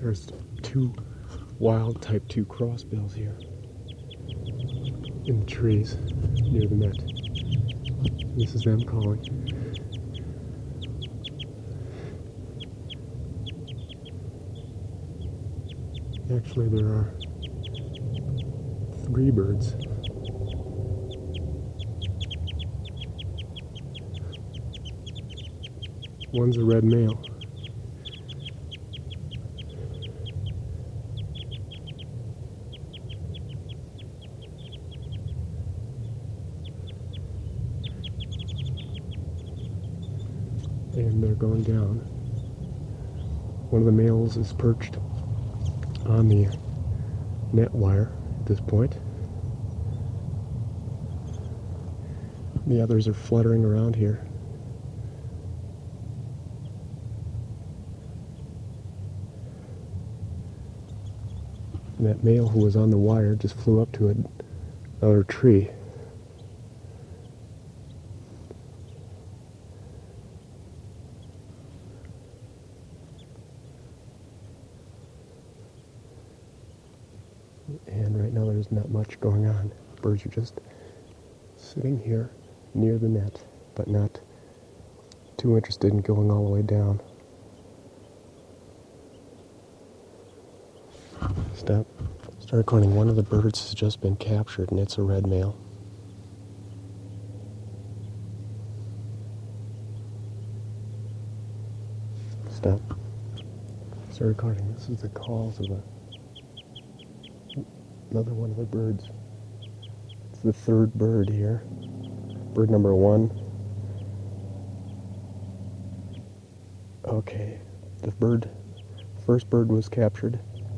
There's two wild type 2 crossbills here in the trees near the net. This is them calling. Actually, there are 3 birds. One's a red male. And they're going down. One of the males is perched on the net wire at this point. The others are fluttering around here. And that male who was on the wire just flew up to another tree. And right now there's not much going on. Birds are just sitting here near the net, but not too interested in going all the way down. Stop. Start recording. One of the birds has just been captured, and it's a red male. Stop. Start recording. This is the calls of another one of the birds. It's the 3rd bird here. Bird number 1. Okay. The first bird was captured.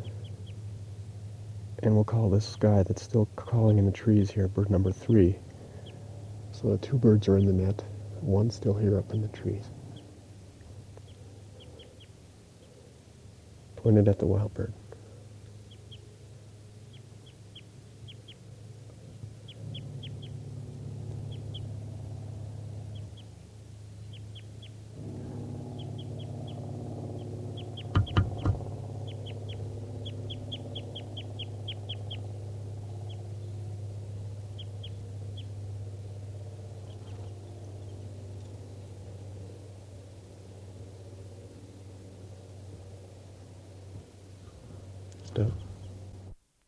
And we'll call this guy that's still calling in the trees here bird number 3. So the 2 birds are in the net. One's still here up in the trees. Pointed at the wild bird. Stop.